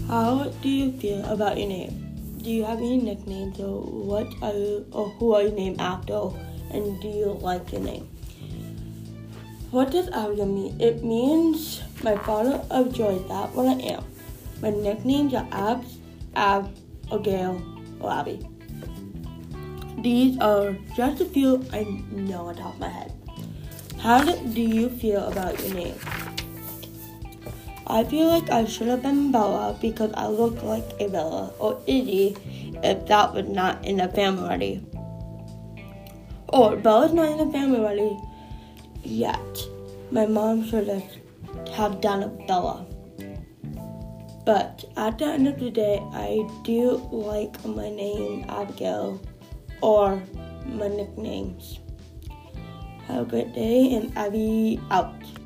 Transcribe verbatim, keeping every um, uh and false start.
How do you feel about your name? Do you have any nicknames, or what are you, or who are you named after, and do you like your name? What does Abigail mean? It means my father of joy. That's what I am. My nicknames are Abs, Ab, or Gail, or Abby. These are just a few I know on top of my head. How do you feel about your name? I feel like I should have been Bella because I look like a Bella, or Izzy if that was not in the family already. Or Bella's not in the family already yet. My mom should have done a Bella. But at the end of the day, I do like my name Abigail or my nicknames. Have a great day, and Abby out.